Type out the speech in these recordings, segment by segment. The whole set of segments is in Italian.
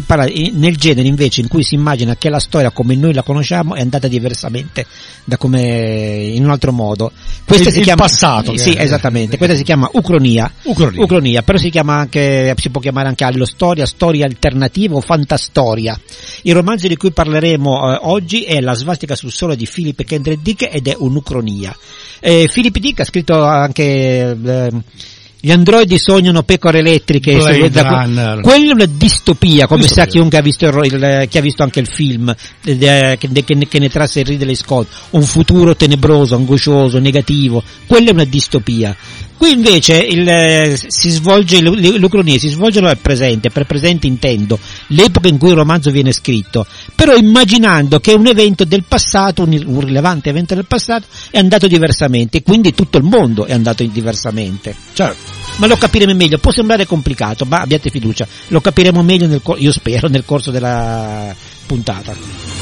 parla nel genere invece in cui si immagina che la storia come noi la conosciamo è andata diversamente da come in un altro modo. Questa si chiama passato. Sì, esattamente. Questa si chiama Ucronia, però si può chiamare anche allostoria, storia alternativa o fantastoria. Il romanzo di cui parleremo oggi è La svastica sul sole di Philip Kendrick Dick ed è un'Ucronia. Philip Dick ha scritto anche Gli androidi sognano pecore elettriche, quella è una distopia, come sa chiunque ha visto chi ha visto anche il film che ne trasse Ridley Scott, un futuro tenebroso, angoscioso, negativo. Quella è una distopia. Qui invece l'Ucronia si svolge nel presente, per presente intendo l'epoca in cui il romanzo viene scritto, però immaginando che un evento del passato, un rilevante evento del passato è andato diversamente, quindi tutto il mondo è andato diversamente. Certo. Ma lo capiremo meglio, può sembrare complicato, ma abbiate fiducia, lo capiremo meglio io spero nel corso della puntata.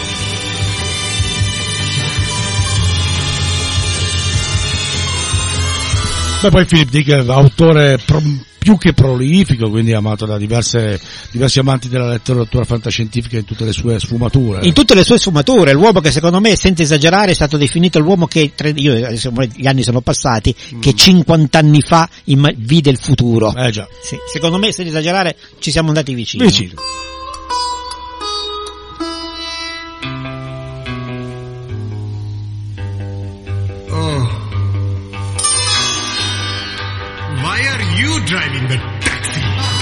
Beh, poi Philip Dick è autore più che prolifico, quindi amato da diversi amanti della letteratura fantascientifica in tutte le sue sfumature. In tutte le sue sfumature, l'uomo che secondo me, senza esagerare, è stato definito l'uomo che, gli anni sono passati, che 50 anni fa vide il futuro. Già. Sì, secondo me, senza esagerare, ci siamo andati vicino. Driving the taxi.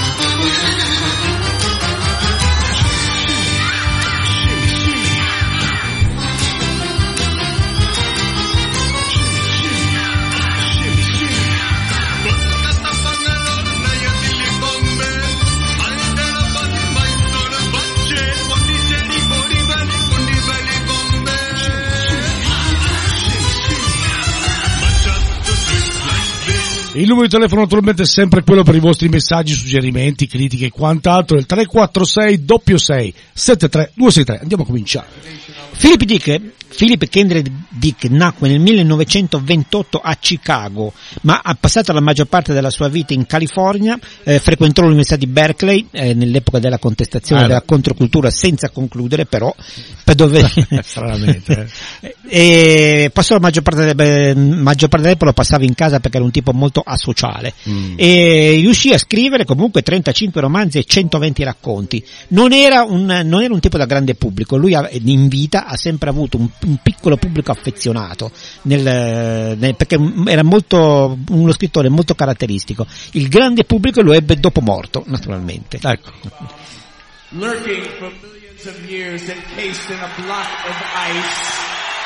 Il numero di telefono naturalmente è sempre quello per i vostri messaggi, suggerimenti, critiche e quant'altro, il 346 6 73 263. Andiamo a cominciare. Philip Kendrick Dick nacque nel 1928 a Chicago, ma ha passato la maggior parte della sua vita in California, frequentò l'Università di Berkeley nell'epoca della contestazione della controcultura, senza concludere però, per dove stranamente. E passò la maggior parte dell'epoca lo passava in casa perché era un tipo molto asociale e riuscì a scrivere comunque 35 romanzi e 120 racconti. Non era un tipo da grande pubblico, lui in vita ha sempre avuto un piccolo pubblico affezionato perché era uno scrittore molto caratteristico. Il grande pubblico lo ebbe dopo morto, naturalmente. Ecco. Lurking for millions of years encased in a block of ice.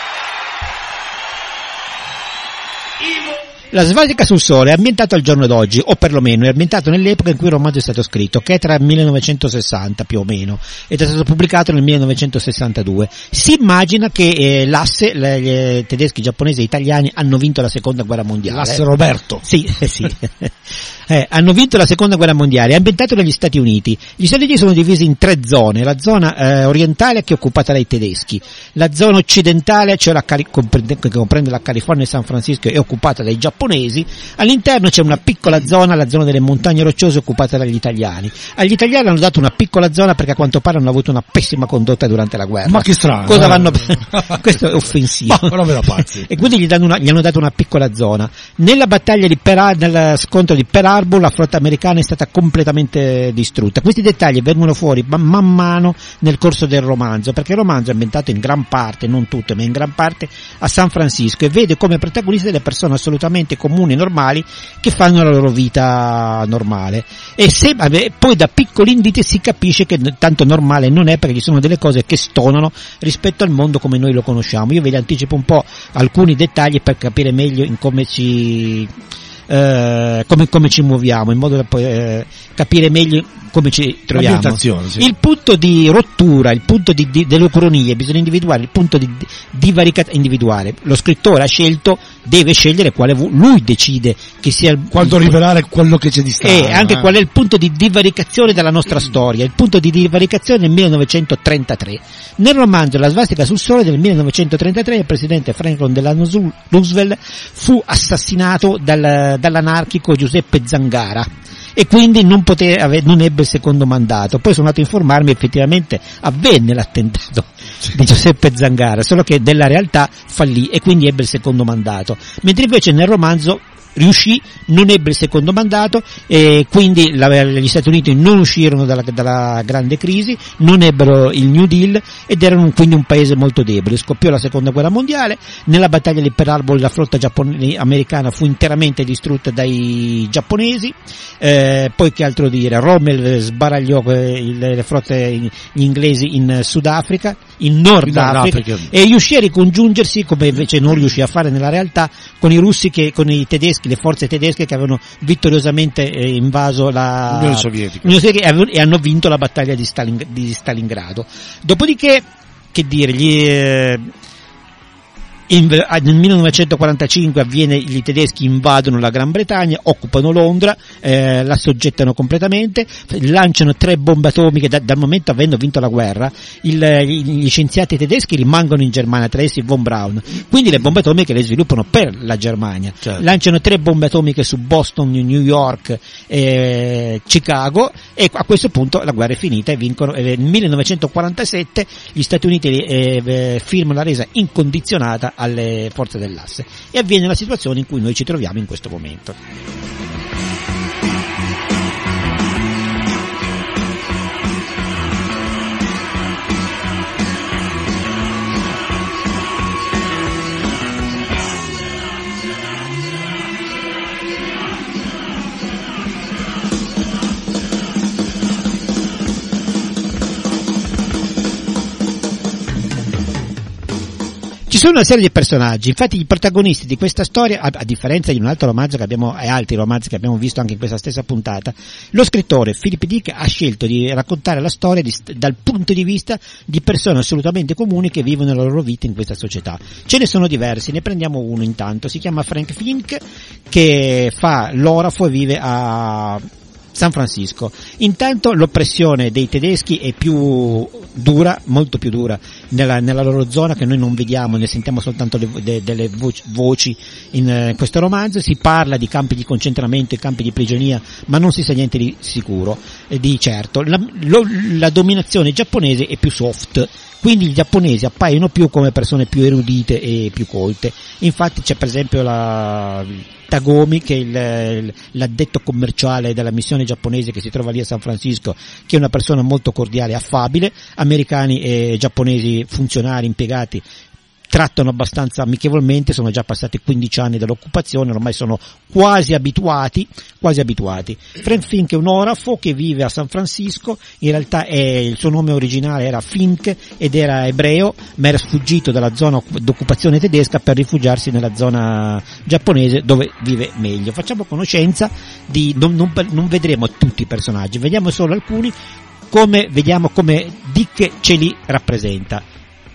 La svastica sul sole è ambientato al giorno d'oggi, o perlomeno è ambientato nell'epoca in cui il romanzo è stato scritto, che è tra il 1960 più o meno, ed è stato pubblicato nel 1962. Si immagina che l'asse, i tedeschi, giapponesi e italiani hanno vinto la seconda guerra mondiale. L'asse Roberto. Sì. Hanno vinto la seconda guerra mondiale, è ambientato negli Stati Uniti. Gli Stati Uniti sono divisi in 3 zone, la zona orientale che è occupata dai tedeschi, la zona occidentale, cioè che comprende la California e San Francisco, è occupata dai giapponesi, all'interno c'è una piccola zona, la zona delle montagne rocciose, occupata dagli italiani. Agli italiani hanno dato una piccola zona perché a quanto pare hanno avuto una pessima condotta durante la guerra. Ma che strano. Questo è offensivo. Ma non me la pazzi. E quindi gli hanno dato una piccola zona. Nella battaglia nel scontro di Pearl Harbor la flotta americana è stata completamente distrutta. Questi dettagli vengono fuori man mano nel corso del romanzo, perché il romanzo è ambientato in gran parte, non tutto, ma in gran parte a San Francisco, e vede come protagoniste delle persone assolutamente comuni e normali che fanno la loro vita normale. E poi da piccoli indizi si capisce che tanto normale non è, perché ci sono delle cose che stonano rispetto al mondo come noi lo conosciamo. Io ve li anticipo un po' alcuni dettagli per capire meglio in come ci muoviamo, in modo da poi capire meglio come ci troviamo. Sì. Il punto di rottura, il punto dell'ucronia, bisogna individuare il punto di individuare. Lo scrittore deve scegliere quale lui decide che sia quando rivelare quello che c'è di strano. E anche qual è il punto di divaricazione della nostra storia. Il punto di divaricazione nel 1933. Nel romanzo La svastica sul sole del 1933 il presidente Franklin Delano Roosevelt fu assassinato dall'anarchico Giuseppe Zangara. e quindi non ebbe il secondo mandato. Poi sono andato a informarmi, effettivamente avvenne l'attentato di Giuseppe Zangara, solo che della realtà fallì e quindi ebbe il secondo mandato, mentre invece nel romanzo riuscì, non ebbe il secondo mandato e quindi gli Stati Uniti non uscirono dalla grande crisi, non ebbero il New Deal ed erano quindi un paese molto debole. Scoppiò la seconda guerra mondiale, nella battaglia di Pearl Harbor la flotta americana fu interamente distrutta dai giapponesi, poi che altro dire, Rommel sbaragliò le flotte gli inglesi in Sudafrica, in Nord Africa, e riuscì a ricongiungersi, come invece non riuscì a fare nella realtà, con i russi, con i tedeschi, le forze tedesche che avevano vittoriosamente invaso l'Unione Sovietica e hanno vinto la battaglia di Stalingrado. Dopodiché, che dire, nel 1945 avviene, i tedeschi invadono la Gran Bretagna, occupano Londra, la soggettano completamente, lanciano 3 bombe atomiche. Dal momento, avendo vinto la guerra, gli scienziati tedeschi rimangono in Germania, tra essi von Braun, quindi le bombe atomiche le sviluppano per la Germania. Certo. Lanciano 3 bombe atomiche su Boston, New York, Chicago, e a questo punto la guerra è finita e vincono. Nel 1947 gli Stati Uniti firmano la resa incondizionata alle forze dell'asse e avviene la situazione in cui noi ci troviamo in questo momento. Ci sono una serie di personaggi, infatti i protagonisti di questa storia, a differenza di un altro romanzo che abbiamo, e altri romanzi che abbiamo visto anche in questa stessa puntata, lo scrittore Philip Dick ha scelto di raccontare la storia dal punto di vista di persone assolutamente comuni che vivono la loro vita in questa società. Ce ne sono diversi, ne prendiamo uno intanto, si chiama Frank Fink, che fa l'orafo e vive a San Francisco. Intanto l'oppressione dei tedeschi è più dura, molto più dura nella loro zona, che noi non vediamo, ne sentiamo soltanto delle voci in questo romanzo. Si parla di campi di concentramento e campi di prigionia, ma non si sa niente di sicuro, di certo. La dominazione giapponese è più soft, quindi i giapponesi appaiono più come persone più erudite e più colte. Infatti c'è per esempio Tagomi, che è l'addetto commerciale della missione giapponese che si trova lì a San Francisco, che è una persona molto cordiale e affabile. Americani e giapponesi, funzionari, impiegati, trattano abbastanza amichevolmente, sono già passati 15 anni dall'occupazione, ormai sono quasi abituati. Frank Fink è un orafo che vive a San Francisco, in realtà il suo nome originale era Fink ed era ebreo, ma era sfuggito dalla zona d'occupazione tedesca per rifugiarsi nella zona giapponese dove vive meglio. Facciamo conoscenza non vedremo tutti i personaggi, vediamo solo alcuni, vediamo come Dick ce li rappresenta.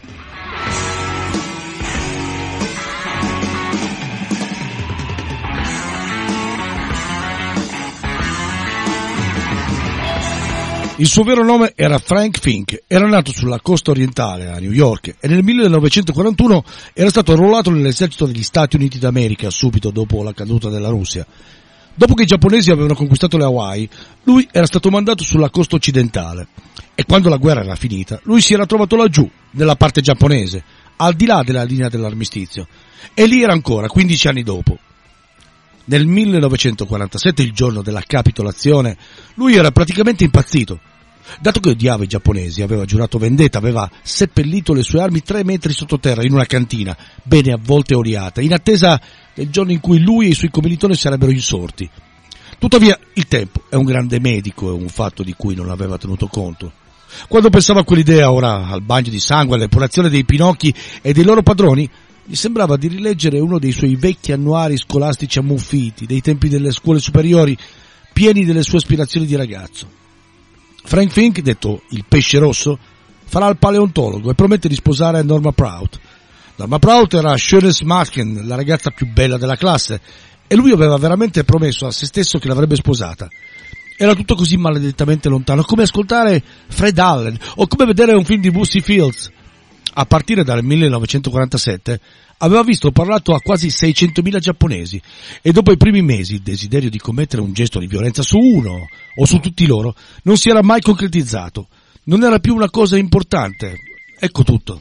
Il suo vero nome era Frank Fink, era nato sulla costa orientale a New York e nel 1941 era stato arruolato nell'esercito degli Stati Uniti d'America subito dopo la caduta della Russia. Dopo che i giapponesi avevano conquistato le Hawaii, lui era stato mandato sulla costa occidentale e quando la guerra era finita, lui si era trovato laggiù, nella parte giapponese, al di là della linea dell'armistizio, e lì era ancora 15 anni dopo. Nel 1947, il giorno della capitolazione, lui era praticamente impazzito. Dato che odiava i giapponesi, aveva giurato vendetta, aveva seppellito le sue armi 3 metri sottoterra in una cantina, bene avvolte e oliate, in attesa del giorno in cui lui e i suoi commilitoni sarebbero insorti. Tuttavia, il tempo è un grande medico e un fatto di cui non aveva tenuto conto. Quando pensava a quell'idea, ora al bagno di sangue, all'epurazione dei pinocchi e dei loro padroni, gli sembrava di rileggere uno dei suoi vecchi annuari scolastici ammuffiti, dei tempi delle scuole superiori, pieni delle sue aspirazioni di ragazzo. Frank Fink, detto il pesce rosso, farà il paleontologo e promette di sposare Norma Prout. Norma Prout era Schönes Mädchen, la ragazza più bella della classe, e lui aveva veramente promesso a se stesso che l'avrebbe sposata. Era tutto così maledettamente lontano, come ascoltare Fred Allen o come vedere un film di Lucy Fields. a partire dal 1947, aveva visto parlato a quasi 600.000 giapponesi e dopo i primi mesi il desiderio di commettere un gesto di violenza su uno o su tutti loro non si era mai concretizzato. Non era più una cosa importante. Ecco tutto.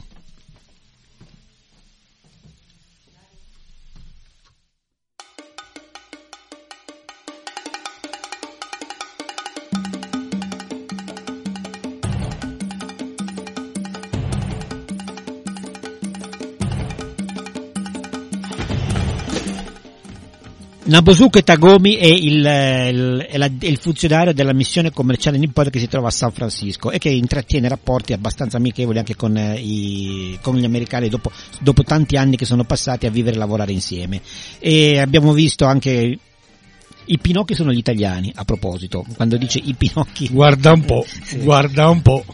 Nobusuke Tagomi è il funzionario della missione commerciale nippona che si trova a San Francisco e che intrattiene rapporti abbastanza amichevoli anche con gli americani dopo tanti anni che sono passati a vivere e lavorare insieme. E abbiamo visto anche i Pinocchi sono gli italiani, a proposito, quando dice i Pinocchi. Guarda un po', sì. Guarda un po'.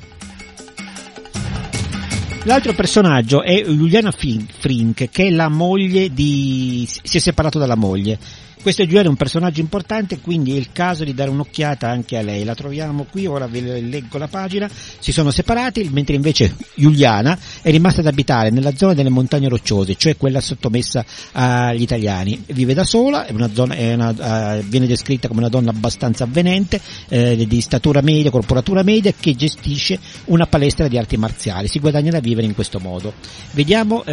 L'altro personaggio è Juliana Frink, che è la moglie si è separato dalla moglie. Questo è Juliana, un personaggio importante, quindi è il caso di dare un'occhiata anche a lei. La troviamo qui, ora vi leggo la pagina. Si sono separati, mentre invece Juliana è rimasta ad abitare nella zona delle montagne rocciose, cioè quella sottomessa agli italiani. Vive da sola, viene descritta come una donna abbastanza avvenente, di statura media, corporatura media, che gestisce una palestra di arti marziali. Si guadagna da vivere in questo modo. Vediamo,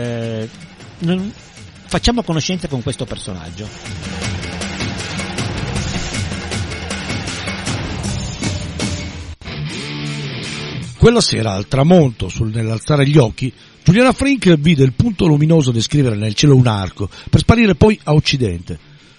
facciamo conoscenza con questo personaggio. Quella sera, al tramonto, nell'alzare gli occhi, Juliana Frink vide il punto luminoso descrivere nel cielo un arco, per sparire poi a occidente.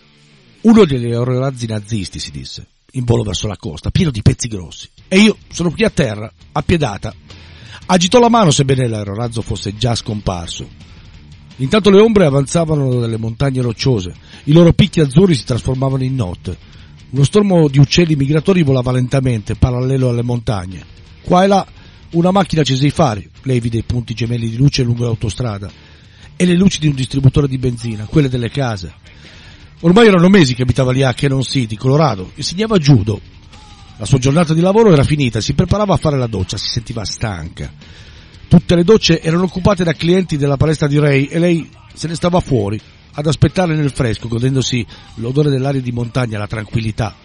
Uno degli aerorazzi nazisti, si disse, in volo verso la costa, pieno di pezzi grossi. E io sono qui a terra, appiedata. Agitò la mano, sebbene l'aerorazzo fosse già scomparso. Intanto le ombre avanzavano dalle montagne rocciose, i loro picchi azzurri si trasformavano in notte. Uno stormo di uccelli migratori volava lentamente, parallelo alle montagne. Qua e là una macchina accese i fari, lei vide i punti gemelli di luce lungo l'autostrada, e le luci di un distributore di benzina, quelle delle case. Ormai erano mesi che abitava lì a Canyon City, Colorado, insegnava judo. La sua giornata di lavoro era finita, si preparava a fare la doccia, si sentiva stanca. Tutte le docce erano occupate da clienti della palestra di Ray e lei se ne stava fuori, ad aspettare nel fresco, godendosi l'odore dell'aria di montagna, la tranquillità.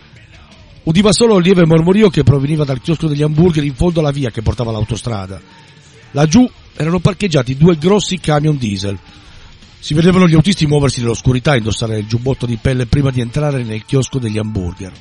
Udiva solo il lieve mormorio che proveniva dal chiosco degli hamburger in fondo alla via che portava all'autostrada. Laggiù erano parcheggiati 2 grossi camion diesel. Si vedevano gli autisti muoversi nell'oscurità e indossare il giubbotto di pelle prima di entrare nel chiosco degli hamburger.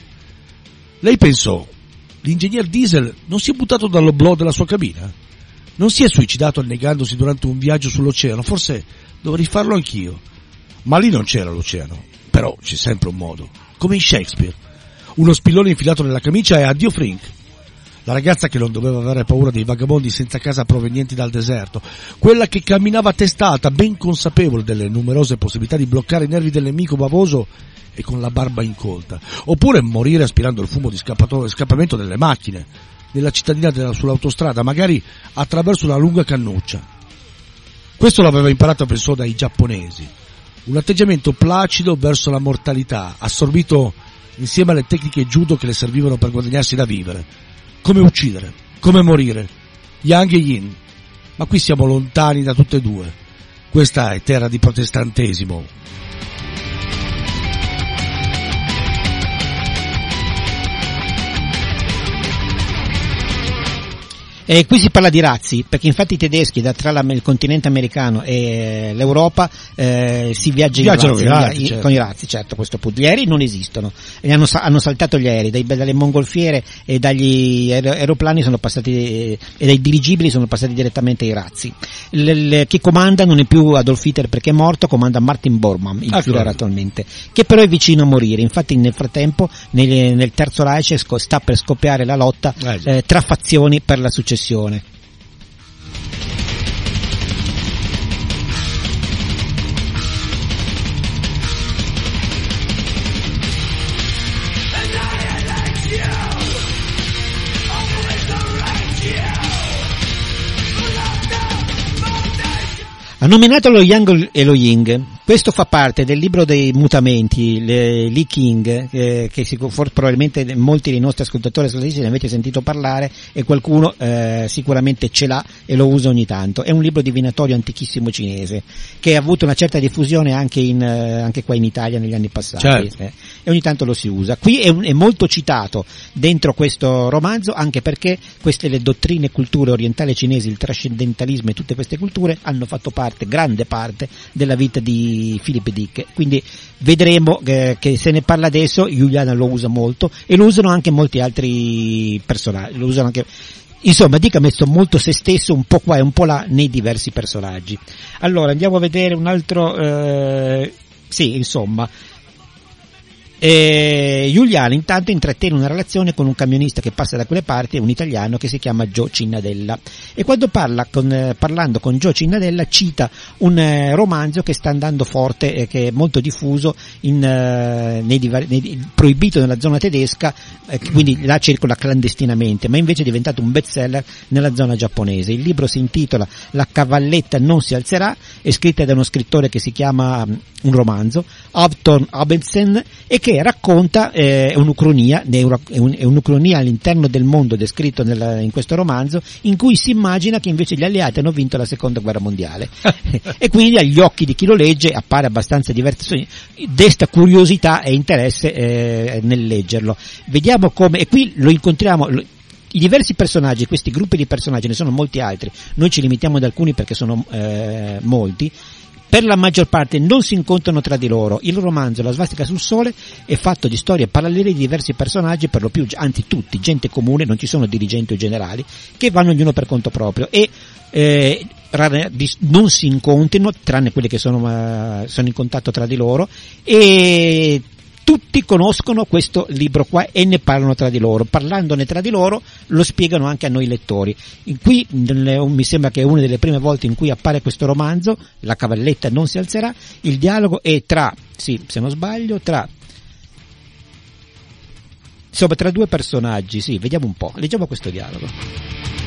Lei pensò, l'ingegner Diesel non si è buttato dall'oblò della sua cabina? Non si è suicidato annegandosi durante un viaggio sull'oceano? Forse dovrei farlo anch'io. Ma lì non c'era l'oceano. Però c'è sempre un modo. Come in Shakespeare. Uno spillone infilato nella camicia e addio Frink. La ragazza che non doveva avere paura dei vagabondi senza casa provenienti dal deserto. Quella che camminava a testa alta, ben consapevole delle numerose possibilità di bloccare i nervi del nemico bavoso e con la barba incolta. Oppure morire aspirando il fumo di scappamento delle macchine. Nella cittadina sull'autostrada, magari attraverso una lunga cannuccia. Questo l'aveva imparato, pensò, dai giapponesi. Un atteggiamento placido verso la mortalità, assorbito insieme alle tecniche judo che le servivano per guadagnarsi da vivere. Come uccidere, come morire, yang e yin. Ma qui siamo lontani da tutte e due. Questa è terra di protestantesimo. Qui si parla di razzi, perché infatti i tedeschi tra il continente americano e l'Europa si viaggia con i razzi, certo, a questo punto. Gli aerei non esistono, e hanno saltato gli aerei, dalle mongolfiere e dagli aeroplani sono passati, e dai dirigibili sono passati direttamente ai razzi. Chi comanda non è più Adolf Hitler perché è morto, comanda Martin Bormann, il Führer attualmente, che però è vicino a morire. Infatti nel frattempo nel Terzo Reich sta per scoppiare la lotta tra fazioni per la successione. Ha nominato lo Yang e lo Ying Questo fa parte del libro dei mutamenti, Lee King, che probabilmente molti dei nostri ascoltatori ne avete sentito parlare e qualcuno sicuramente ce l'ha e lo usa ogni tanto. È un libro divinatorio antichissimo cinese che ha avuto una certa diffusione anche qua in Italia negli anni passati, certo. E ogni tanto lo si usa. Qui è molto citato dentro questo romanzo, anche perché le dottrine e culture orientali cinesi, il trascendentalismo e tutte queste culture hanno fatto grande parte della vita di Philip Dick, quindi vedremo che se ne parla adesso. Juliana lo usa molto e lo usano anche molti altri personaggi, lo usano anche, insomma, Dick ha messo molto se stesso un po' qua e un po' là nei diversi personaggi. Allora andiamo a vedere un altro, Giuliano intanto intrattiene una relazione con un camionista che passa da quelle parti, un italiano che si chiama Joe Cinnadella, e quando parlando con Joe Cinnadella cita un romanzo che sta andando forte, che è molto diffuso proibito nella zona tedesca, quindi là circola clandestinamente, ma invece è diventato un bestseller nella zona giapponese. Il libro si intitola La cavalletta non si alzerà, è scritta da uno scrittore che si chiama, un romanzo, Upton Abendsen, e che racconta un'ucronia all'interno del mondo descritto in questo romanzo, in cui si immagina che invece gli alleati hanno vinto la seconda guerra mondiale e quindi agli occhi di chi lo legge appare abbastanza divertente, desta curiosità e interesse nel leggerlo. Vediamo come, e qui lo incontriamo, i diversi personaggi, questi gruppi di personaggi, ne sono molti altri, noi ci limitiamo ad alcuni perché sono molti. Per la maggior parte non si incontrano tra di loro. Il romanzo La svastica sul sole è fatto di storie parallele di diversi personaggi, per lo più, anzi tutti, gente comune, non ci sono dirigenti o generali, che vanno ognuno per conto proprio e non si incontrino, tranne quelli che sono in contatto tra di loro, e tutti conoscono questo libro qua e ne parlano tra di loro. Parlandone tra di loro lo spiegano anche a noi lettori. Qui mi sembra che è una delle prime volte in cui appare questo romanzo, La cavalletta non si alzerà. Il dialogo è tra due personaggi. Sì, vediamo un po', leggiamo questo dialogo.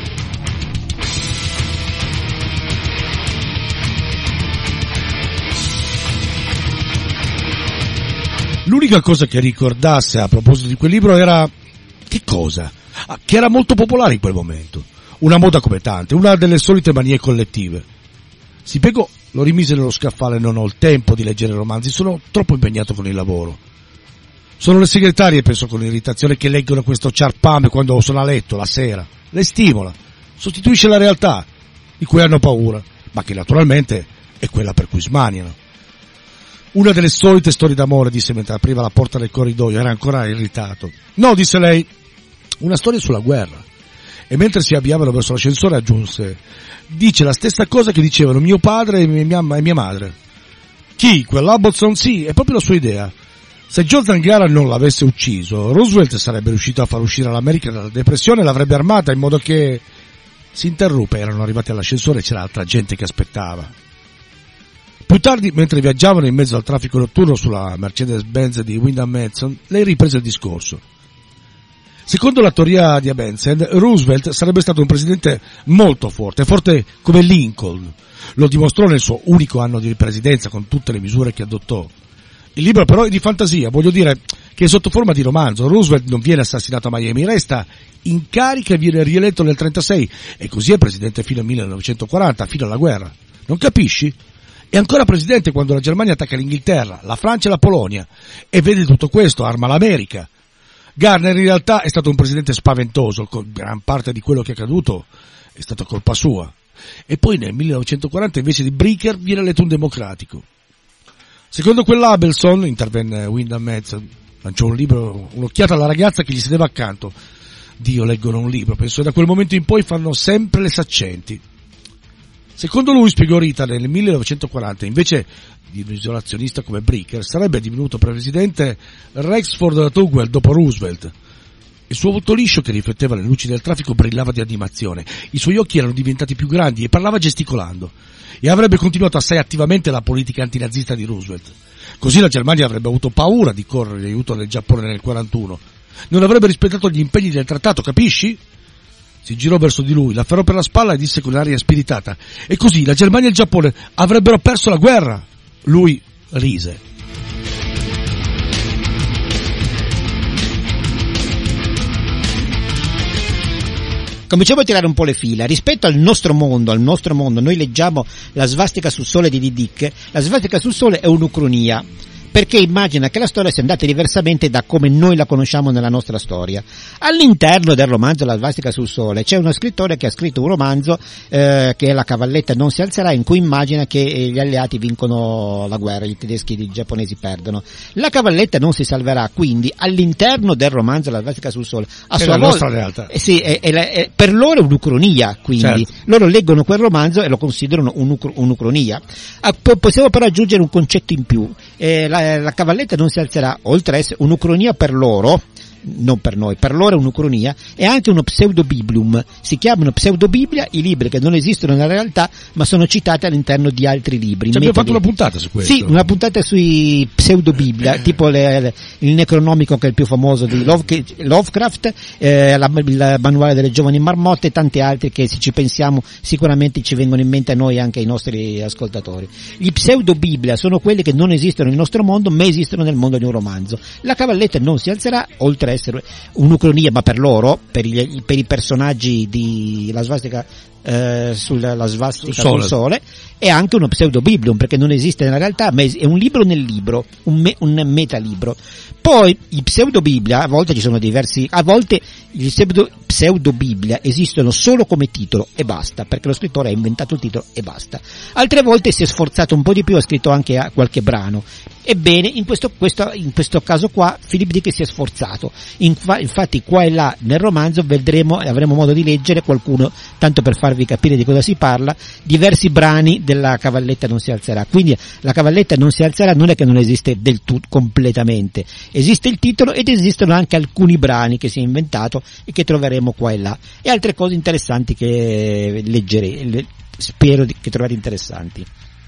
L'unica cosa che ricordasse a proposito di quel libro era, che cosa? Che era molto popolare in quel momento, una moda come tante, una delle solite manie collettive. Si piegò, lo rimise nello scaffale: non ho il tempo di leggere romanzi, sono troppo impegnato con il lavoro. Sono le segretarie, pensò con irritazione, che leggono questo ciarpame quando sono a letto la sera. Le stimola, sostituisce la realtà di cui hanno paura, ma che naturalmente è quella per cui smaniano. Una delle solite storie d'amore, disse mentre apriva la porta del corridoio, era ancora irritato. No, disse lei, una storia sulla guerra. E mentre si avviavano verso l'ascensore aggiunse, dice la stessa cosa che dicevano mio padre e mia madre. Chi? Quell'Abbotson? Sì, è proprio la sua idea. Se Joe Zangara non l'avesse ucciso, Roosevelt sarebbe riuscito a far uscire l'America dalla depressione e l'avrebbe armata in modo che... Si interruppe, erano arrivati all'ascensore e c'era altra gente che aspettava. Più tardi, mentre viaggiavano in mezzo al traffico notturno sulla Mercedes-Benz di Wyndham Mason, lei riprese il discorso. Secondo la teoria di Abendsen, Roosevelt sarebbe stato un presidente molto forte come Lincoln. Lo dimostrò nel suo unico anno di presidenza con tutte le misure che adottò. Il libro però è di fantasia, voglio dire che è sotto forma di romanzo. Roosevelt non viene assassinato a Miami, resta in carica e viene rieletto nel 1936 e così è presidente fino al 1940, fino alla guerra. Non capisci? È ancora presidente quando la Germania attacca l'Inghilterra, la Francia e la Polonia, e vede tutto questo, arma l'America. Garner in realtà è stato un presidente spaventoso, con gran parte di quello che è accaduto è stata colpa sua. E poi nel 1940 invece di Bricker viene eletto un democratico. Secondo quell'Abelson, intervenne Wyndham Mason, lanciò un libro, un'occhiata alla ragazza che gli sedeva accanto. Dio, leggono un libro, pensò, e da quel momento in poi fanno sempre le saccenti. Secondo lui, spiegò Rita, nel 1940, invece di un isolazionista come Bricker, sarebbe divenuto presidente Rexford Tugwell dopo Roosevelt. Il suo volto liscio, che rifletteva le luci del traffico, brillava di animazione. I suoi occhi erano diventati più grandi e parlava gesticolando. E avrebbe continuato assai attivamente la politica antinazista di Roosevelt. Così la Germania avrebbe avuto paura di correre in aiuto del Giappone nel 1941. Non avrebbe rispettato gli impegni del trattato, capisci? Si girò verso di lui, l'afferrò per la spalla e disse con aria spiritata: e così la Germania e il Giappone avrebbero perso la guerra. Lui rise. Cominciamo a tirare un po' le fila. Rispetto al nostro mondo, noi leggiamo la svastica sul sole di Dick. La svastica sul sole è un'ucronia, perché immagina che la storia sia andata diversamente da come noi la conosciamo nella nostra storia. All'interno del romanzo La svastica sul sole c'è uno scrittore che ha scritto un romanzo che è La cavalletta non si alzerà, in cui immagina che gli alleati vincono la guerra, i tedeschi e i giapponesi perdono. La cavalletta non si salverà, quindi all'interno del romanzo La svastica sul sole a sua volta realtà. Sì, per loro è un'ucronia, quindi certo. Loro leggono quel romanzo e lo considerano un'ucronia. Possiamo però aggiungere un concetto in più. La cavalletta non si alzerà, oltre a essere un'ucronia per loro, non per noi, per loro è un'ucronia, è anche uno pseudobiblium. Si chiamano pseudobiblia i libri che non esistono nella realtà ma sono citati all'interno di altri libri. Abbiamo fatto una puntata su questo. Sì, una puntata sui pseudobiblia, tipo il Necronomicon, che è il più famoso di Lovecraft, il manuale delle giovani marmotte e tanti altri che, se ci pensiamo, sicuramente ci vengono in mente a noi e anche ai nostri ascoltatori. Gli pseudobiblia sono quelli che non esistono nel nostro mondo ma esistono nel mondo di un romanzo. La cavalletta non si alzerà, oltre a essere un'ucronia, ma per loro, per i personaggi di La svastica sulla svastica sul sole, è anche uno pseudobiblium, perché non esiste nella realtà, ma è un libro nel libro, un metalibro. Poi i pseudobiblia, a volte ci sono diversi, a volte gli pseudobiblia esistono solo come titolo e basta, perché lo scrittore ha inventato il titolo e basta. Altre volte si è sforzato un po' di più, ha scritto anche qualche brano. Ebbene, in questo caso qua Philip Dick si è sforzato. Infatti qua e là nel romanzo avremo modo di leggere qualcuno, tanto per farvi capire di cosa si parla, diversi brani della cavalletta non si alzerà. Quindi la cavalletta non si alzerà non è che non esiste del tutto completamente, esiste il titolo ed esistono anche alcuni brani che si è inventato e che troveremo qua e là, e altre cose interessanti che leggerete, spero che trovate interessanti.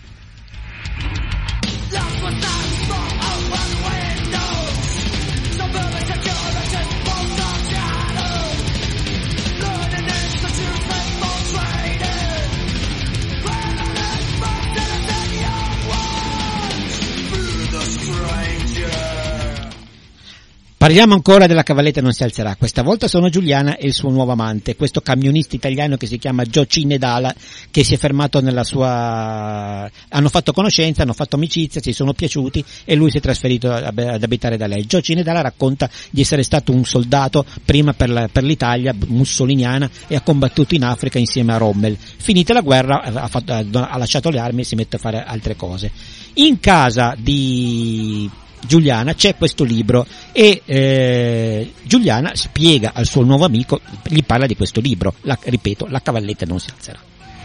Parliamo ancora della cavalletta non si alzerà. Questa volta sono Giuliana e il suo nuovo amante, questo camionista italiano che si chiama Joe Cinnedala, che si è fermato hanno fatto conoscenza, hanno fatto amicizia, si sono piaciuti e lui si è trasferito ad abitare da lei. Joe Cinnedala racconta di essere stato un soldato prima per l'Italia mussoliniana e ha combattuto in Africa insieme a Rommel. Finita la guerra ha lasciato le armi e si mette a fare altre cose. In casa di Giuliana c'è questo libro e Giuliana spiega al suo nuovo amico, gli parla di questo libro, ripeto, La cavalletta non si alzerà.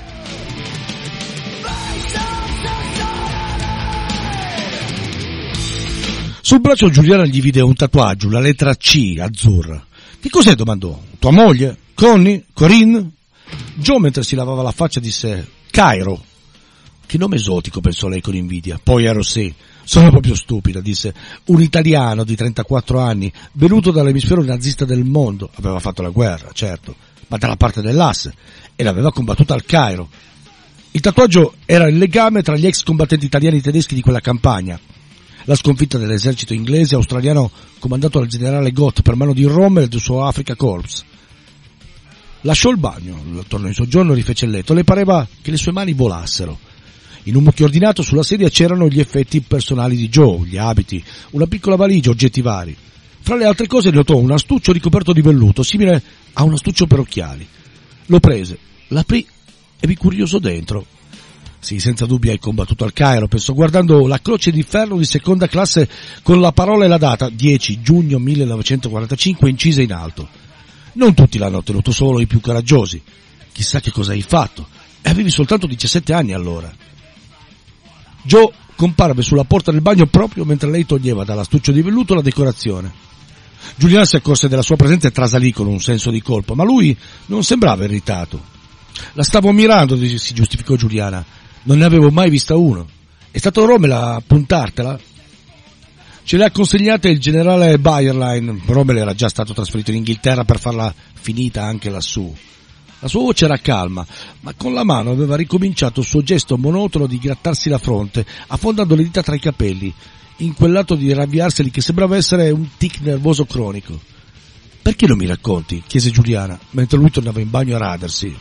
Sul braccio Giuliana gli vide un tatuaggio, la lettera C azzurra. Che cos'è? Domandò. Tua moglie? Connie? Corinne? Joe, mentre si lavava la faccia, disse Cairo. Che nome esotico, pensò lei con invidia. Poi ero sì. Sono proprio stupida, disse. Un italiano di 34 anni, venuto dall'emisfero nazista del mondo. Aveva fatto la guerra, certo, ma dalla parte dell'asse, e l'aveva combattuta al Cairo. Il tatuaggio era il legame tra gli ex combattenti italiani e tedeschi di quella campagna. La sconfitta dell'esercito inglese e australiano comandato dal generale Gott per mano di Rommel e del suo Africa Corps. Lasciò il bagno, tornò in soggiorno e rifece il letto. Le pareva che le sue mani volassero. In un mucchio ordinato sulla sedia c'erano gli effetti personali di Joe, gli abiti, una piccola valigia, oggetti vari. Fra le altre cose notò un astuccio ricoperto di velluto, simile a un astuccio per occhiali. Lo prese, l'aprì e vi curioso dentro. Sì, senza dubbio hai combattuto al Cairo, pensò guardando la croce di ferro di seconda classe con la parola e la data 10 giugno 1945 incisa in alto. Non tutti l'hanno ottenuto, solo i più coraggiosi. Chissà che cosa hai fatto. E avevi soltanto 17 anni allora. Joe comparve sulla porta del bagno proprio mentre lei toglieva dall'astuccio di velluto la decorazione. Giuliana si accorse della sua presenza e trasalì con un senso di colpa, ma lui non sembrava irritato. La stavo ammirando, si giustificò Giuliana. Non ne avevo mai vista uno. È stato Rommel a puntartela? Ce le ha consegnate il generale Bayerlein. Rommel era già stato trasferito in Inghilterra per farla finita anche lassù. La sua voce era calma, ma con la mano aveva ricominciato il suo gesto monotono di grattarsi la fronte, affondando le dita tra i capelli, in quell'atto di ravviarseli che sembrava essere un tic nervoso cronico. «Perché non mi racconti?» chiese Giuliana, mentre lui tornava in bagno a radersi.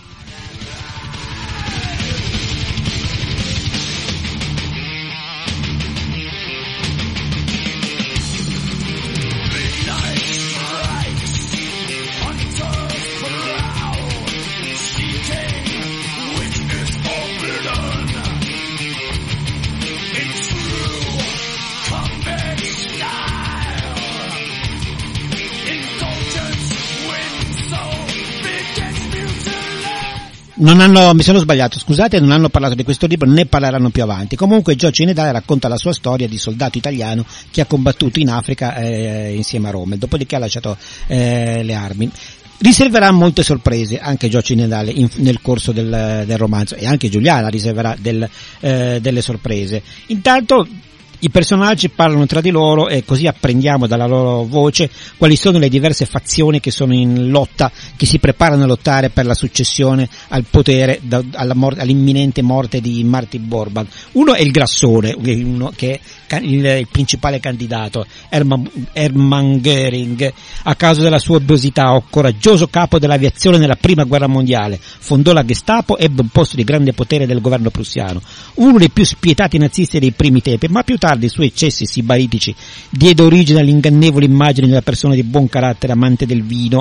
Mi sono sbagliato, scusate, non hanno parlato di questo libro, ne parleranno più avanti. Comunque Gio Cinedale racconta la sua storia di soldato italiano che ha combattuto in Africa insieme a Rommel, dopodiché ha lasciato le armi. Riserverà molte sorprese anche Gio Cinedale nel corso del romanzo, e anche Giuliana riserverà delle sorprese. Intanto i personaggi parlano tra di loro e così apprendiamo dalla loro voce quali sono le diverse fazioni che sono in lotta, che si preparano a lottare per la successione al potere all'imminente morte di Martin Bormann. Uno è il grassone, uno che è il principale candidato, Hermann Göring, a causa della sua obesità, coraggioso capo dell'aviazione nella prima guerra mondiale, fondò la Gestapo, ebbe un posto di grande potere del governo prussiano, uno dei più spietati nazisti dei primi tempi, ma più tardi i suoi eccessi sibaritici diede origine all'ingannevole immagine della persona di buon carattere amante del vino.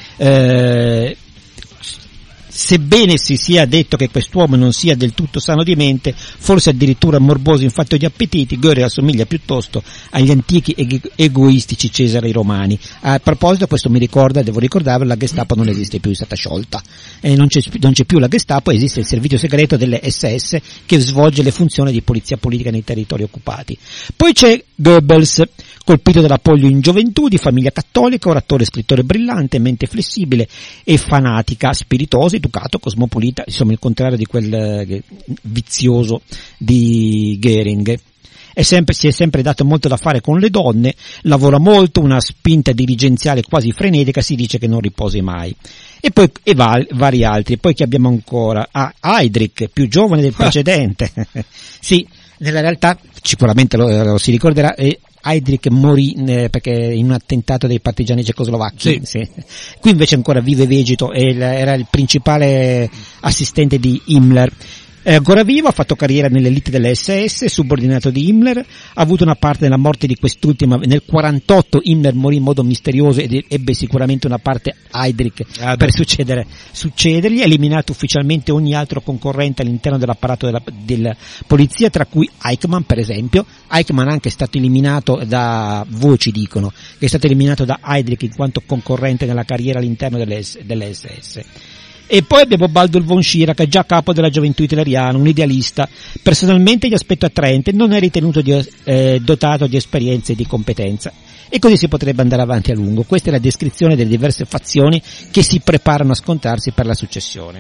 Sebbene si sia detto che quest'uomo non sia del tutto sano di mente, forse addirittura morboso in fatto di appetiti, Göring assomiglia piuttosto agli antichi egoistici Cesari romani. A proposito, questo mi ricorda, devo ricordarvi, la Gestapo non esiste più, è stata sciolta, non c'è più la Gestapo, esiste il servizio segreto delle SS che svolge le funzioni di polizia politica nei territori occupati. Poi c'è Goebbels, colpito dalla polio in gioventù, di famiglia cattolica, oratore e scrittore brillante, mente flessibile e fanatica, spiritosa, educato, cosmopolita, insomma il contrario di quel vizioso di Göring. Si è sempre dato molto da fare con le donne, lavora molto, una spinta dirigenziale quasi frenetica, si dice che non riposi mai. E poi vari altri. Poi che abbiamo ancora? Heydrich, più giovane del precedente. Sì, nella realtà sicuramente lo si ricorderà, Heydrich morì perché in un attentato dei partigiani cecoslovacchi. Sì. Qui invece ancora vive e vegeto, era il principale assistente di Himmler. È ancora vivo, ha fatto carriera nell'elite delle SS, subordinato di Himmler, ha avuto una parte nella morte di quest'ultima. Nel 1948 Himmler morì in modo misterioso ed ebbe sicuramente una parte Heydrich per succedergli, ha eliminato ufficialmente ogni altro concorrente all'interno dell'apparato della polizia, tra cui Eichmann per esempio. Eichmann anche è stato eliminato voci dicono, che è stato eliminato da Heydrich in quanto concorrente nella carriera all'interno delle SS. E poi abbiamo Baldur von Schirach, già capo della gioventù italiana, un idealista. Personalmente gli aspetto attraente, non è ritenuto dotato di esperienza e di competenza. E così si potrebbe andare avanti a lungo. Questa è la descrizione delle diverse fazioni che si preparano a scontrarsi per la successione.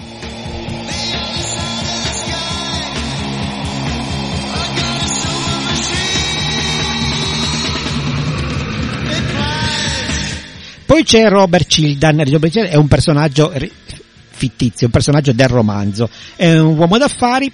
Poi c'è Robert Cildan. Robert Cildan è un personaggio fittizio, un personaggio del romanzo. È un uomo d'affari,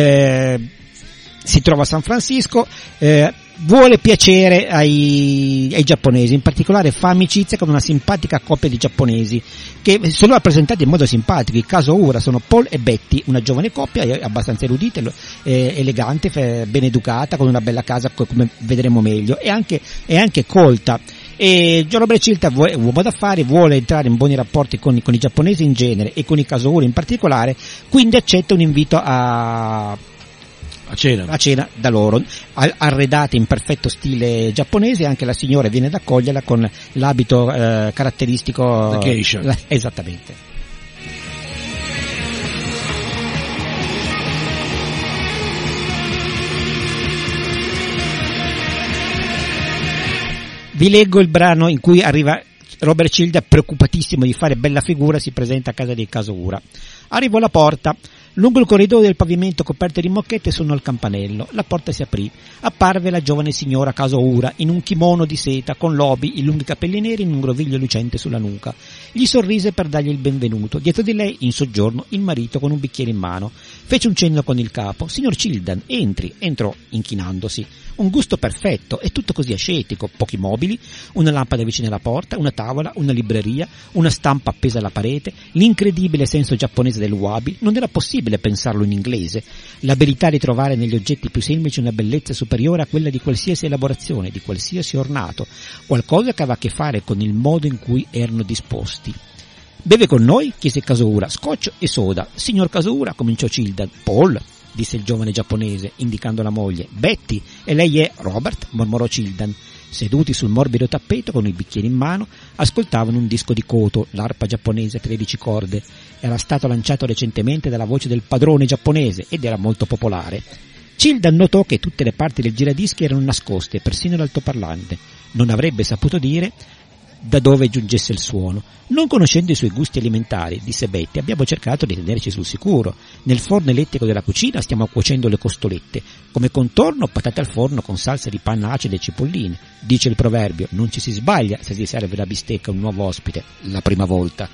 si trova a San Francisco, vuole piacere ai giapponesi, in particolare fa amicizia con una simpatica coppia di giapponesi che sono rappresentati in modo simpatico. Il caso ora sono Paul e Betty, una giovane coppia abbastanza erudita, elegante, ben educata, con una bella casa, come vedremo meglio, e anche colta. E Robert Cildan, uomo d'affari, vuole entrare in buoni rapporti con i giapponesi in genere e con i Kazuura in particolare, quindi accetta un invito a cena da loro, arredata in perfetto stile giapponese. Anche la signora viene ad accoglierla con l'abito caratteristico. The geisha. Esattamente. Vi leggo il brano in cui arriva Robert Cildan, preoccupatissimo di fare bella figura, si presenta a casa dei Kazuura. Arrivo alla porta, Lungo il corridoio del pavimento coperto di moquette suonò il campanello. La porta si aprì. Apparve la giovane signora Kazuura in un kimono di seta, con lobi, i lunghi capelli neri in un groviglio lucente sulla nuca. Gli sorrise per dargli il benvenuto. Dietro di lei, in soggiorno, il marito con un bicchiere in mano. Fece un cenno con il capo. Signor Childan, entri. Entrò, inchinandosi. Un gusto perfetto, è tutto così ascetico, pochi mobili, una lampada vicino alla porta, una tavola, una libreria, una stampa appesa alla parete, l'incredibile senso giapponese del wabi. Non era possibile pensarlo in inglese. L'abilità di trovare negli oggetti più semplici una bellezza superiore a quella di qualsiasi elaborazione, di qualsiasi ornato, qualcosa che aveva a che fare con il modo in cui erano disposti. Beve con noi? Chiese Kazuura. Scotch e soda. Signor Kazuura, cominciò Childan. Paul, disse il giovane giapponese, indicando la moglie. Betty, e lei è Robert? Mormorò Childan. Seduti sul morbido tappeto con i bicchieri in mano, ascoltavano un disco di Koto, l'arpa giapponese a 13 corde. Era stato lanciato recentemente dalla voce del padrone giapponese ed era molto popolare. Childan notò che tutte le parti del giradischi erano nascoste, persino l'altoparlante. Non avrebbe saputo dire da dove giungesse il suono. Non conoscendo i suoi gusti alimentari, disse Betty, abbiamo cercato di tenerci sul sicuro. Nel forno elettrico della cucina stiamo cuocendo le costolette. Come contorno, patate al forno con salsa di panna acida e cipolline. Dice il proverbio, non ci si sbaglia se si serve la bistecca a un nuovo ospite la prima volta.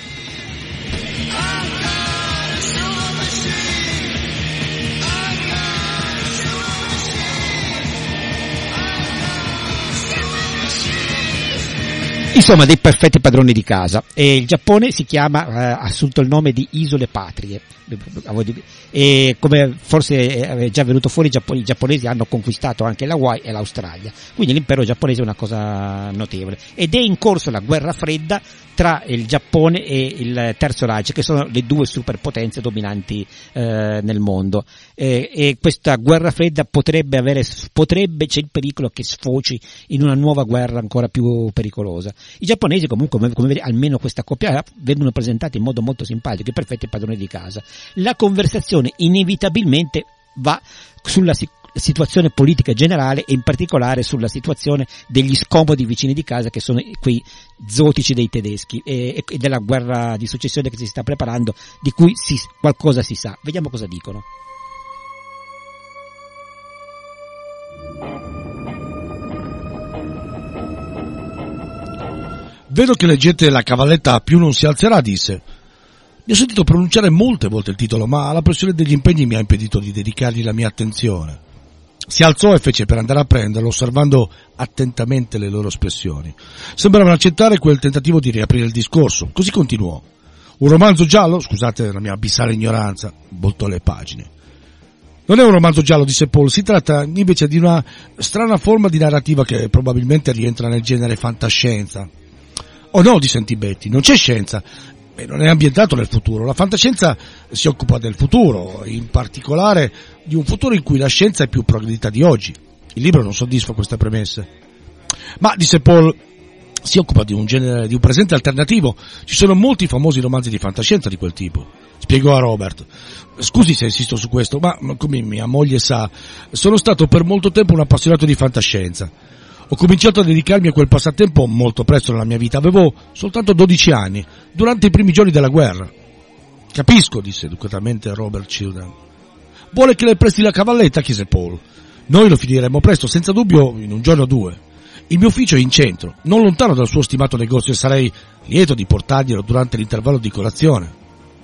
Insomma, dei perfetti padroni di casa. E il Giappone si chiama, ha assunto il nome di Isole Patrie. E come forse è già venuto fuori, i giapponesi hanno conquistato anche l'Hawaii e l'Australia. Quindi l'impero giapponese è una cosa notevole. Ed è in corso la guerra fredda tra il Giappone e il Terzo Reich, che sono le due superpotenze dominanti nel mondo. E questa guerra fredda potrebbe, c'è il pericolo che sfoci in una nuova guerra ancora più pericolosa. I giapponesi comunque, come vedi, almeno questa coppia vengono presentati in modo molto simpatico, i perfetti padroni di casa. La conversazione inevitabilmente va sulla situazione politica generale e in particolare sulla situazione degli scomodi vicini di casa, che sono quei zotici dei tedeschi e della guerra di successione che si sta preparando, di cui qualcosa si sa. Vediamo cosa dicono. Vedo che leggete la cavalletta più non si alzerà, disse. Mi ho sentito pronunciare molte volte il titolo, ma la pressione degli impegni mi ha impedito di dedicargli la mia attenzione. Si alzò e fece per andare a prenderlo, osservando attentamente le loro espressioni. Sembravano accettare quel tentativo di riaprire il discorso. Così continuò. Un romanzo giallo? Scusate la mia abissale ignoranza. Voltò le pagine. Non è un romanzo giallo, disse Paul, si tratta invece di una strana forma di narrativa che probabilmente rientra nel genere fantascienza. Oh no, dissentì Betty, non c'è scienza. Non è ambientato nel futuro. La fantascienza si occupa del futuro, in particolare di un futuro in cui la scienza è più progredita di oggi. Il libro non soddisfa queste premesse. Ma, disse Paul, si occupa di un genere, di un presente alternativo. Ci sono molti famosi romanzi di fantascienza di quel tipo. Spiegò a Robert. Scusi se insisto su questo, ma come mia moglie sa, sono stato per molto tempo un appassionato di fantascienza. Ho cominciato a dedicarmi a quel passatempo molto presto nella mia vita. Avevo soltanto 12 anni, durante i primi giorni della guerra. Capisco, disse educatamente Robert Childan. Vuole che le presti la cavalletta? Chiese Paul. Noi lo finiremo presto, senza dubbio in un giorno o due. Il mio ufficio è in centro, non lontano dal suo stimato negozio, e sarei lieto di portarglielo durante l'intervallo di colazione.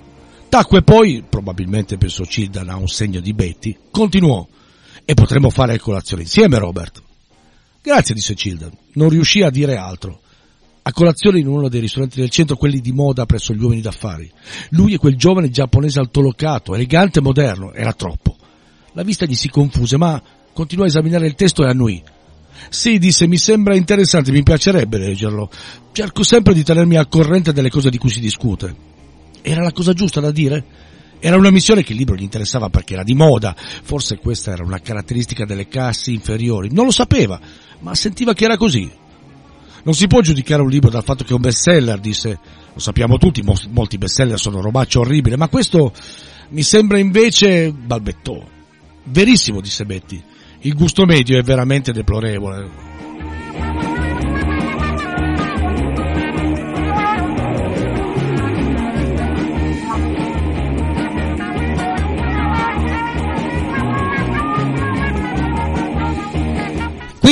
Tacque poi, probabilmente pensò Childan a un segno di Betty, continuò. E potremmo fare colazione insieme, Robert. Grazie, disse Childan. Non riuscì a dire altro. A colazione in uno dei ristoranti del centro, quelli di moda presso gli uomini d'affari. Lui e quel giovane giapponese altolocato, elegante e moderno, era troppo. La vista gli si confuse, ma continuò a esaminare il testo e annuì. Sì, disse, mi sembra interessante, mi piacerebbe leggerlo. Cerco sempre di tenermi al corrente delle cose di cui si discute. Era la cosa giusta da dire? Era una missione che il libro gli interessava perché era di moda. Forse questa era una caratteristica delle classi inferiori. Non lo sapeva, ma sentiva che era così. Non si può giudicare un libro dal fatto che è un bestseller, disse. Lo sappiamo tutti, molti bestseller sono robacce orribili, ma questo mi sembra invece... balbettò. Verissimo, disse Betty. Il gusto medio è veramente deplorevole.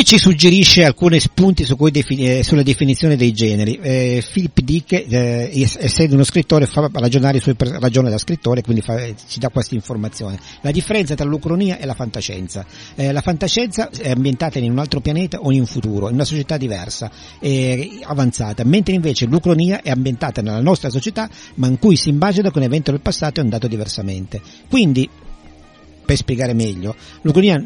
ci suggerisce alcuni spunti sulla definizione dei generi. Philip Dick, essendo uno scrittore, fa ragionare ragione da scrittore, quindi ci dà questa informazione. La differenza tra l'ucronia e la fantascienza. La fantascienza è ambientata in un altro pianeta o in un futuro, in una società diversa, avanzata, mentre invece l'ucronia è ambientata nella nostra società, ma in cui si immagina che un evento del passato è andato diversamente. Quindi, per spiegare meglio, l'ucronia,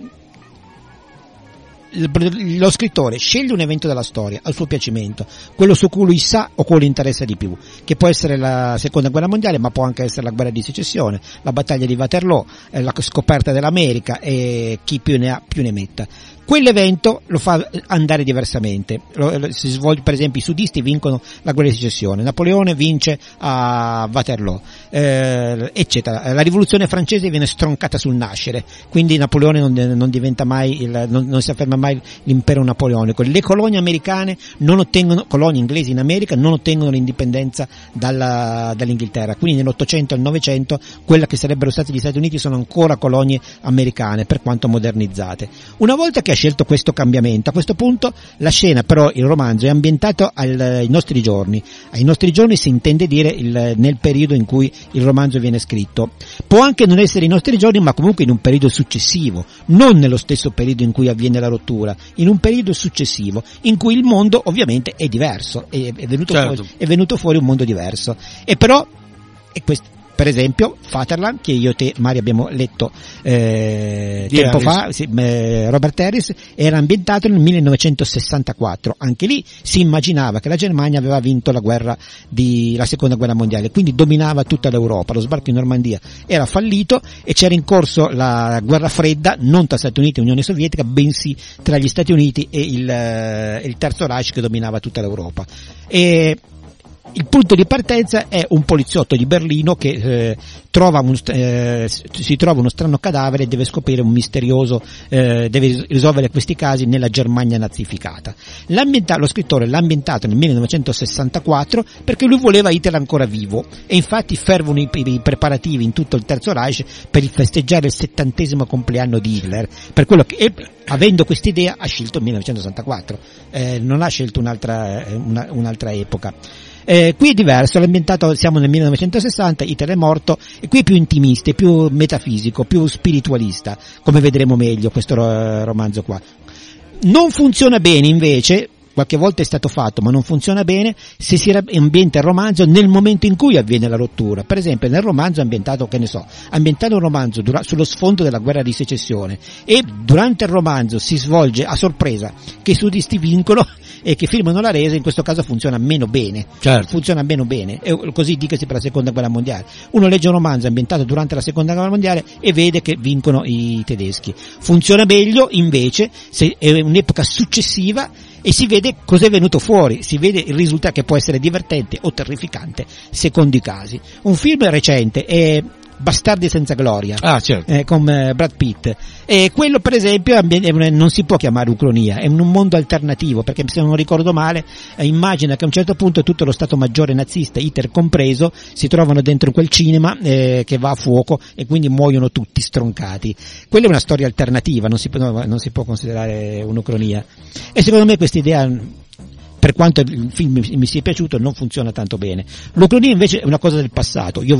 lo scrittore sceglie un evento della storia al suo piacimento, quello su cui lui sa o quello interessa di più, che può essere la seconda guerra mondiale, ma può anche essere la guerra di secessione, la battaglia di Waterloo, la scoperta dell'America, e chi più ne ha più ne metta. Quell'evento lo fa andare diversamente, si svolge, per esempio i sudisti vincono la guerra di secessione, Napoleone vince a Waterloo, eccetera. La rivoluzione francese viene stroncata sul nascere, quindi Napoleone non diventa mai non si afferma mai l'impero napoleonico. Le colonie americane colonie inglesi in America non ottengono l'indipendenza dall'Inghilterra, quindi nell'Ottocento e al Novecento quella che sarebbero stati gli Stati Uniti sono ancora colonie americane, per quanto modernizzate. Una volta che ha scelto questo cambiamento, a questo punto la scena, però il romanzo è ambientato ai nostri giorni. Ai nostri giorni si intende dire nel periodo in cui il romanzo viene scritto. Può anche non essere i nostri giorni, ma comunque in un periodo successivo, non nello stesso periodo in cui avviene la rottura, in un periodo successivo in cui il mondo ovviamente è diverso, è venuto fuori un mondo diverso. E però per esempio Fatherland, che io e te, Mario, abbiamo letto tempo fa, Robert Harris, era ambientato nel 1964. Anche lì si immaginava che la Germania aveva vinto la seconda guerra mondiale, quindi dominava tutta l'Europa. Lo sbarco in Normandia era fallito e c'era in corso la guerra fredda, non tra Stati Uniti e Unione Sovietica, bensì tra gli Stati Uniti e il Terzo Reich, che dominava tutta l'Europa. E il punto di partenza è un poliziotto di Berlino che si trova uno strano cadavere e deve scoprire un misterioso, deve risolvere questi casi nella Germania nazificata. Lo scrittore l'ha ambientato nel 1964 perché lui voleva Hitler ancora vivo, e infatti fervono i preparativi in tutto il Terzo Reich per festeggiare il 70° compleanno di Hitler, per quello che, avendo quest'idea, ha scelto il 1964, non ha scelto un'altra epoca. Qui è diverso, l'ambientato, siamo nel 1960, Hitler è morto, e qui è più intimista, più metafisico, più spiritualista, come vedremo meglio questo romanzo qua. Non funziona bene invece, qualche volta è stato fatto, ma non funziona bene se si ambienta il romanzo nel momento in cui avviene la rottura. Per esempio nel romanzo ambientato un romanzo sullo sfondo della guerra di secessione, e durante il romanzo si svolge a sorpresa che i sudisti vincono e che firmano la resa, in questo caso funziona meno bene. Certo. Funziona meno bene, e così dicasi per la seconda guerra mondiale. Uno legge un romanzo ambientato durante la seconda guerra mondiale e vede che vincono i tedeschi. Funziona meglio invece se è un'epoca successiva e si vede cos'è venuto fuori, si vede il risultato, che può essere divertente o terrificante secondo i casi. Un film recente è Bastardi senza gloria, certo. Con Brad Pitt, e quello per esempio non si può chiamare ucronia, è un mondo alternativo, perché se non ricordo male immagina che a un certo punto tutto lo Stato Maggiore nazista, Hitler compreso, si trovano dentro quel cinema che va a fuoco e quindi muoiono tutti stroncati. Quella è una storia alternativa, non si può considerare un'ucronia, e secondo me questa idea, per quanto il film mi sia piaciuto, non funziona tanto bene. L'ucronia invece è una cosa del passato, è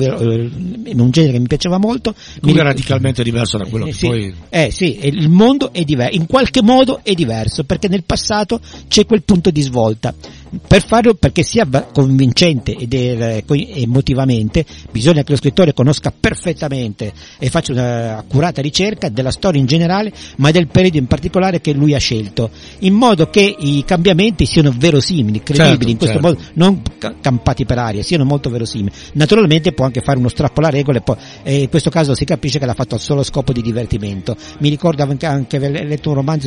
un genere che mi piaceva molto. È radicalmente diverso da quello che poi... Sì, il mondo è diverso, in qualche modo è diverso, perché nel passato c'è quel punto di svolta. Per farlo, perché sia convincente ed emotivamente, bisogna che lo scrittore conosca perfettamente e faccia una accurata ricerca della storia in generale, ma del periodo in particolare che lui ha scelto, in modo che i cambiamenti siano verosimili, credibili, in questo modo, non campati per aria, siano molto verosimili. Naturalmente può anche fare uno strappo alla regola, e in questo caso si capisce che l'ha fatto al solo scopo di divertimento. Mi ricordo anche aver letto un romanzo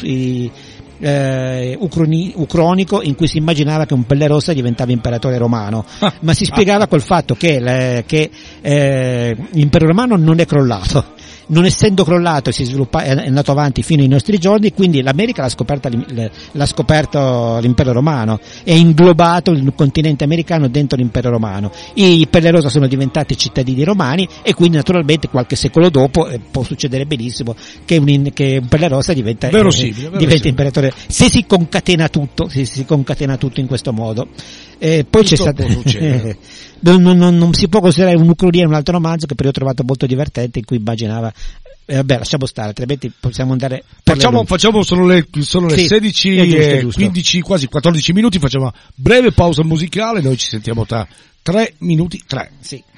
ucronico in cui si immaginava che un Pelle Rossa diventava imperatore romano, ma si spiegava col fatto che l'impero romano non è crollato, non essendo crollato è andato avanti fino ai nostri giorni, quindi l'America l'ha scoperto l'impero romano, è inglobato il continente americano dentro l'impero romano. I Pelle Rosa sono diventati cittadini romani e quindi naturalmente qualche secolo dopo può succedere benissimo che un Pelle Rosa diventa imperatore, se si concatena tutto in questo modo. Poi c'è stato non si può considerare un'ucronia un altro romanzo che però ho trovato molto divertente, in cui immaginava vabbè, lasciamo stare, altrimenti possiamo andare facciamo solo le 16 e 15, quasi 14 minuti, facciamo una breve pausa musicale, noi ci sentiamo tra 3 minuti. Sì.